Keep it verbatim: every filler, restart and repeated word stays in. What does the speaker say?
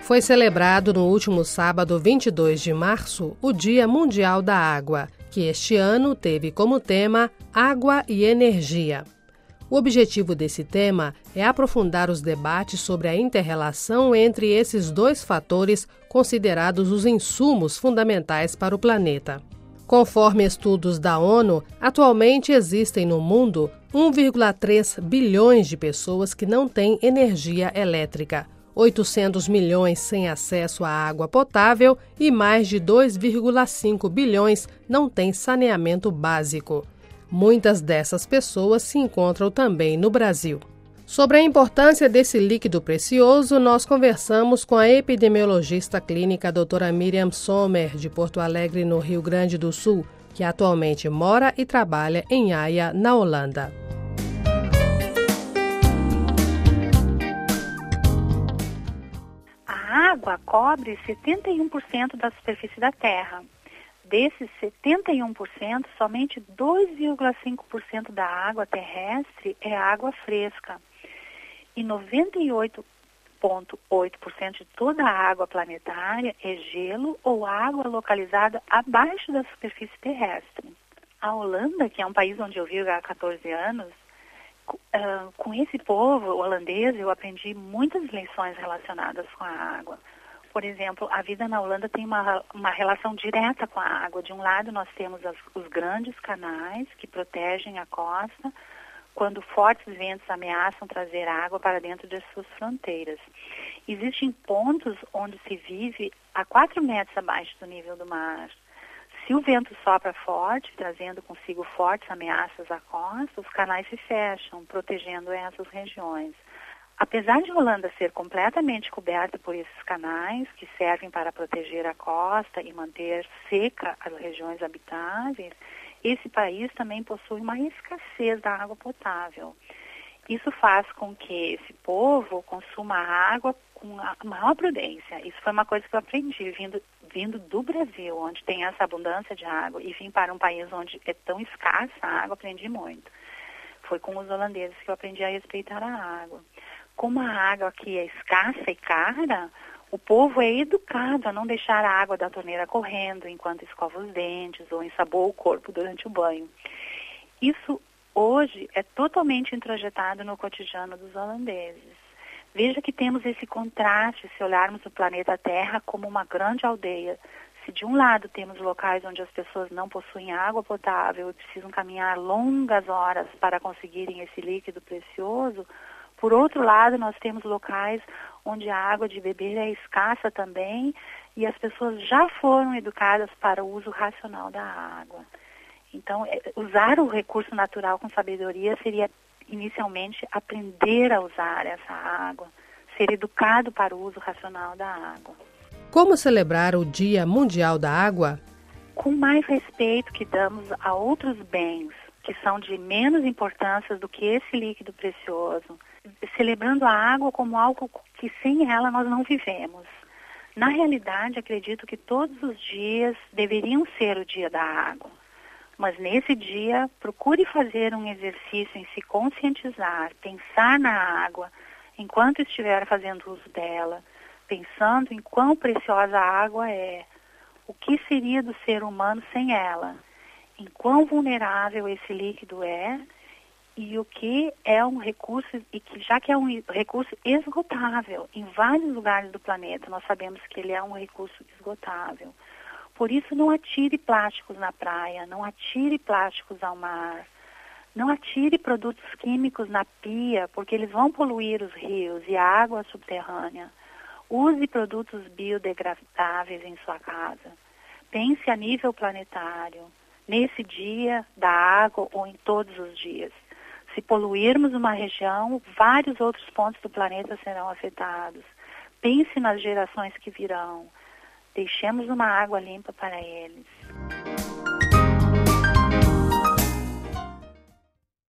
Foi celebrado no último sábado, vinte e dois de março, o Dia Mundial da Água, que este ano teve como tema Água e Energia. O objetivo desse tema é aprofundar os debates sobre a inter-relação entre esses dois fatores considerados os insumos fundamentais para o planeta. Conforme estudos da ONU, atualmente existem no mundo um vírgula três bilhões de pessoas que não têm energia elétrica, oitocentos milhões sem acesso à água potável e mais de dois vírgula cinco bilhões não têm saneamento básico. Muitas dessas pessoas se encontram também no Brasil. Sobre a importância desse líquido precioso, nós conversamos com a epidemiologista clínica doutora Miriam Sommer, de Porto Alegre, no Rio Grande do Sul, que atualmente mora e trabalha em Haia, na Holanda. A água cobre setenta e um por cento da superfície da Terra. Desses setenta e um por cento, somente dois vírgula cinco por cento da água terrestre é água fresca. E noventa e oito vírgula oito por cento de toda a água planetária é gelo ou água localizada abaixo da superfície terrestre. A Holanda, que é um país onde eu vivo há catorze anos, uh, com esse povo holandês eu aprendi muitas lições relacionadas com a água. Por exemplo, a vida na Holanda tem uma, uma relação direta com a água. De um lado nós temos as, os grandes canais que protegem a costa, quando fortes ventos ameaçam trazer água para dentro de suas fronteiras. Existem pontos onde se vive a quatro metros abaixo do nível do mar. Se o vento sopra forte, trazendo consigo fortes ameaças à costa, os canais se fecham, protegendo essas regiões. Apesar de Holanda ser completamente coberta por esses canais, que servem para proteger a costa e manter seca as regiões habitáveis, esse país também possui uma escassez da água potável. Isso faz com que esse povo consuma água com a maior prudência. Isso foi uma coisa que eu aprendi vindo, vindo do Brasil, onde tem essa abundância de água, e vim para um país onde é tão escassa a água, aprendi muito. Foi com os holandeses que eu aprendi a respeitar a água. Como a água aqui é escassa e cara, o povo é educado a não deixar a água da torneira correndo enquanto escova os dentes ou ensaboa o corpo durante o banho. Isso hoje é totalmente introjetado no cotidiano dos holandeses. Veja que temos esse contraste se olharmos o planeta Terra como uma grande aldeia. Se de um lado temos locais onde as pessoas não possuem água potável e precisam caminhar longas horas para conseguirem esse líquido precioso, por outro lado, nós temos locais onde a água de beber é escassa também e as pessoas já foram educadas para o uso racional da água. Então, usar o recurso natural com sabedoria seria, inicialmente, aprender a usar essa água, ser educado para o uso racional da água. Como celebrar o Dia Mundial da Água? Com mais respeito que damos a outros bens, que são de menos importância do que esse líquido precioso, celebrando a água como algo que sem ela nós não vivemos. Na realidade, acredito que todos os dias deveriam ser o dia da água. Mas nesse dia, procure fazer um exercício em se conscientizar, pensar na água, enquanto estiver fazendo uso dela, pensando em quão preciosa a água é, o que seria do ser humano sem ela, em quão vulnerável esse líquido é, e o que é um recurso, e que já que é um recurso esgotável em vários lugares do planeta, nós sabemos que ele é um recurso esgotável. Por isso, não atire plásticos na praia, não atire plásticos ao mar, não atire produtos químicos na pia, porque eles vão poluir os rios e a água subterrânea. Use produtos biodegradáveis em sua casa. Pense a nível planetário, nesse dia da água ou em todos os dias. Se poluirmos uma região, vários outros pontos do planeta serão afetados. Pense nas gerações que virão. Deixemos uma água limpa para eles.